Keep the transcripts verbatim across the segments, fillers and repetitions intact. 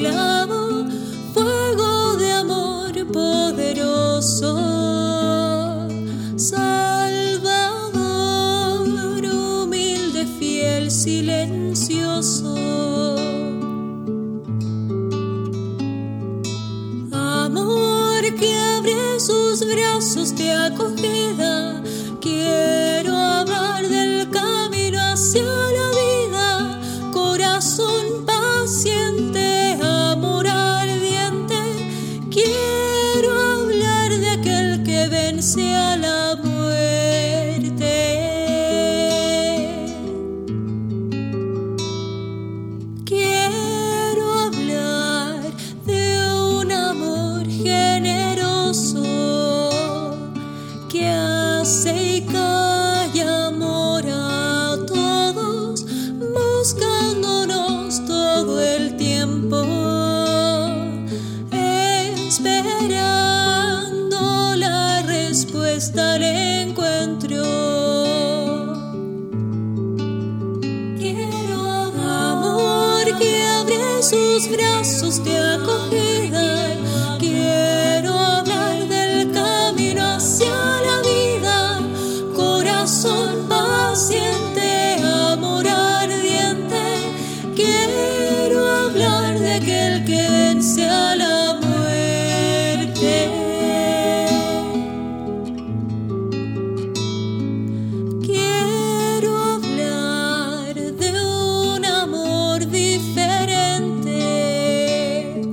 esclavo, fuego de amor poderoso, Salvador, humilde, fiel, silencioso. Amor que abre sus brazos de acogida, quiero hablar del camino hacia la vida, corazón paciente, amor ardiente. Quiero hablar de aquel que vence a la muerte. Quiero hablar de un amor generoso que hace y calla amor a todos, buscándonos todo el tiempo, esperando la respuesta al encuentro. Quiero amor que abre sus brazos de acogida, quiero hablar del camino hacia la vida, corazón paciente, amor ardiente. Quiero hablar de aquel que vence a la muerte. Quiero hablar de un amor diferente,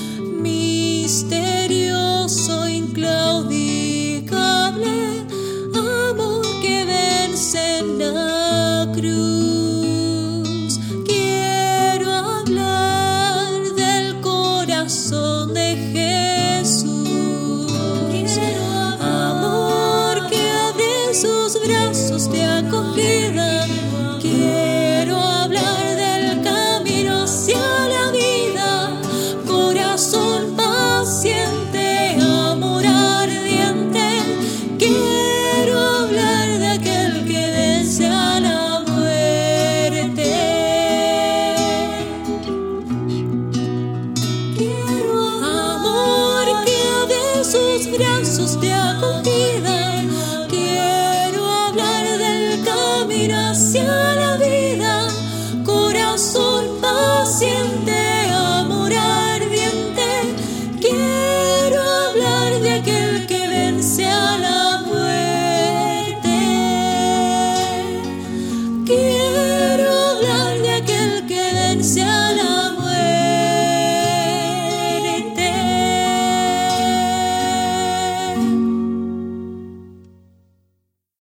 misterioso, inclaudicable, amor que vence en la cruz. Quiero hablar del corazón de Jesús. Quiero amor que abre sus brazos de acogida, quiero hablar del camino hacia la vida, corazón paciente, amor ardiente. Quiero hablar de aquel que vence a la muerte. Quiero amor que abre sus brazos de acogida, quiero hablar del camino hacia la vida, corazón paciente.